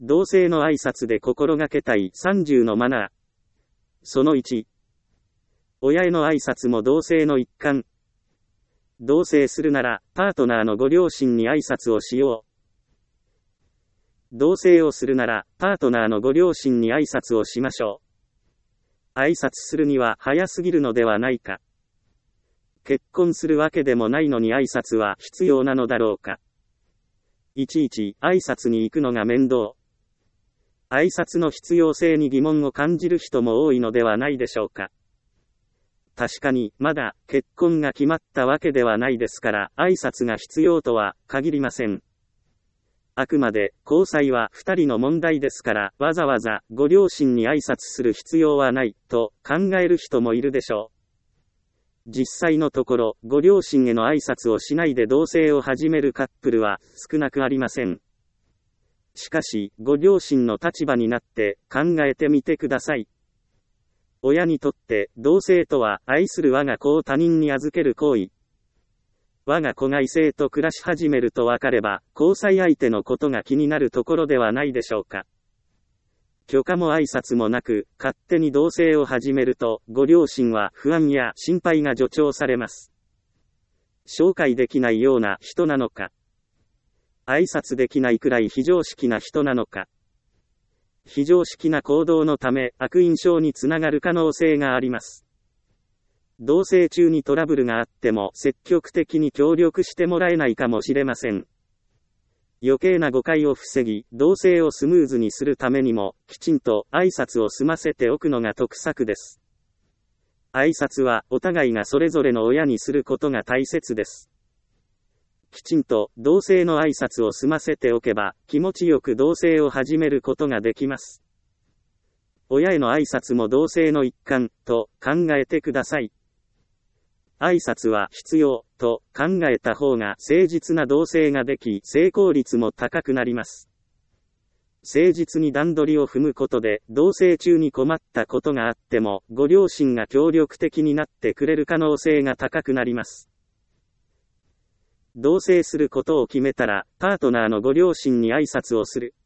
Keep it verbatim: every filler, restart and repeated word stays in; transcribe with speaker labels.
Speaker 1: 同性の挨拶で心がけたいさんじゅうのマナー。そのいち。親への挨拶も同性の一環。同棲するなら、パートナーのご両親に挨拶をしよう。同棲をするなら、パートナーのご両親に挨拶をしましょう。挨拶するには早すぎるのではないか。結婚するわけでもないのに挨拶は必要なのだろうか。いちいち挨拶に行くのが面倒。挨拶の必要性に疑問を感じる人も多いのではないでしょうか。確かに、まだ結婚が決まったわけではないですから、挨拶が必要とは限りません。あくまで交際はふたりの問題ですから、わざわざご両親に挨拶する必要はないと考える人もいるでしょう。実際のところ、ご両親への挨拶をしないで同棲を始めるカップルは少なくありません。しかし、ご両親の立場になって考えてみてください。親にとって同棲とは愛する我が子を他人に預ける行為。我が子が異性と暮らし始めると分かれば、交際相手のことが気になるところではないでしょうか。許可も挨拶もなく、勝手に同棲を始めると、ご両親は不安や心配が助長されます。紹介できないような人なのか。挨拶できないくらい非常識な人なのか。非常識な行動のため悪印象につながる可能性があります。同棲中にトラブルがあっても積極的に協力してもらえないかもしれません。余計な誤解を防ぎ、同棲をスムーズにするためにも、きちんと挨拶を済ませておくのが得策です。挨拶はお互いがそれぞれの親にすることが大切です。きちんと同棲の挨拶を済ませておけば、気持ちよく同棲を始めることができます。親への挨拶も同棲の一環と考えてください。挨拶は必要と考えた方が誠実な同棲ができ、成功率も高くなります。誠実に段取りを踏むことで、同棲中に困ったことがあっても、ご両親が協力的になってくれる可能性が高くなります。同棲することを決めたら、パートナーのご両親に挨拶をする。